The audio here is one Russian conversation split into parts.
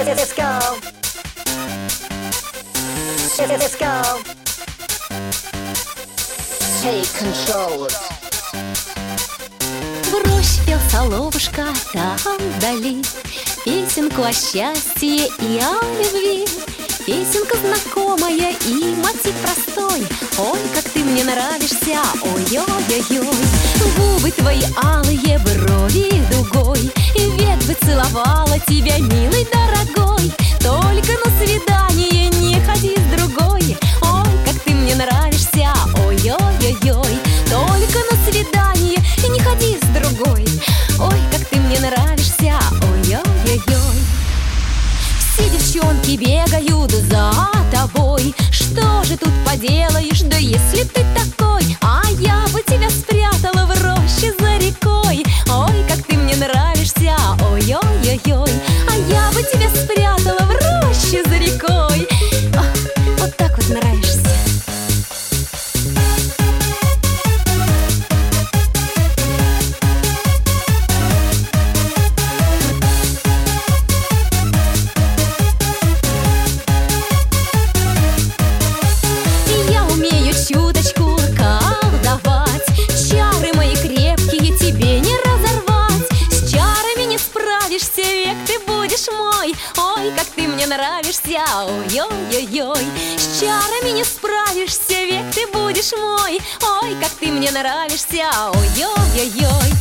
Let's go. Let's go. Take control. Брось, пел соловушка там вдали песенку о счастье и о любви. Песенка знакомая и мотив простой. Ой, как ты мне нравишься, ой-ой-ой-ой. Губы твои алые, брови дугой, и век бы целовала тебя, милый дорогой. Только на свидание не ходи с другой. Ой, как ты мне нравишься, ой-ой-ой-ой. Только на свидание не ходи с другой. Ой, как ты мне нравишься, ой-ой-ой-ой. Все девчонки бегают за тобой. Что же тут поделаешь, да если ты такой? А я бы тебя спрятала в роще за рекой. Ой, как ты мне нравишься, ой-ой-ой-ой. А я бы тебя спрятала в роще за рекой. Ох, вот так вот нравишься. Чуточку колдовать, чары мои крепкие тебе не разорвать. С чарами не справишься, век ты будешь мой. Ой, как ты мне нравишься, ой-ой-ой-ой. С чарами не справишься, век ты будешь мой. Ой, как ты мне нравишься, ой-ой-ой-ой.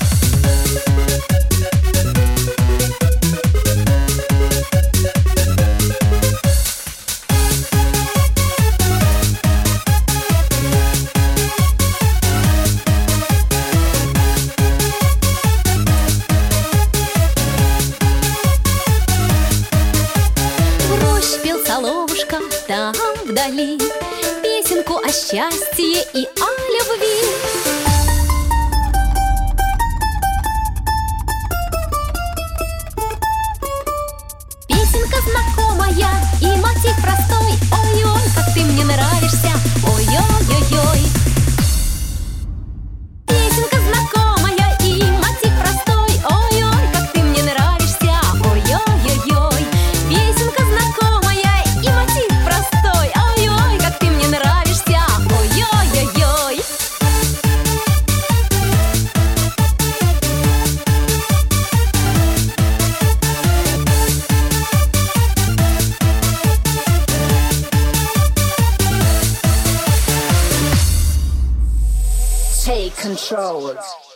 Соловушка там вдали песенку о счастье и о любви. Песенка знакомая и мотив простой. Ой-ой, как ты мне нравишься, ой-ой-ой-ой. Песенка знакомая и мотив простой. Ой-ой, как ты мне нравишься, ой-ой-ой-ой. Песенка знакомая и мотив простой. Ой-ой, как ты мне нравишься, ой-ой-ой-ой. Take control.